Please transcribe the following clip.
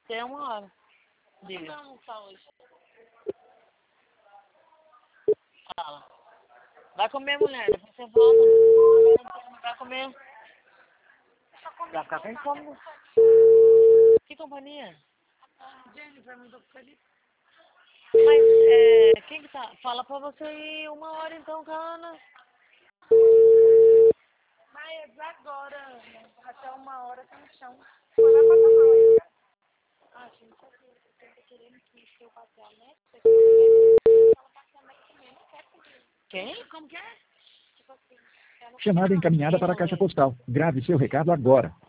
Tem 1 hora. Diga. Não almoçar hoje. Fala. Vai comer, mulher. Depois você volta. Vai comer. Vai ficar com fome. Que companhia? Jennifer mandou pro Felipe. Mas, quem que tá? Fala pra você ir 1 hora então, Cana. Mas agora, né? Até 1 hora tá no chão. Foi lá pra tomar aí. Ah, gente, só que eu tô querendo que seu papel, né? Ela passando aqui também, não quer comer. Quem? Como que é? Tipo assim, ela Chamada encaminhada para a caixa postal. Grave seu recado agora.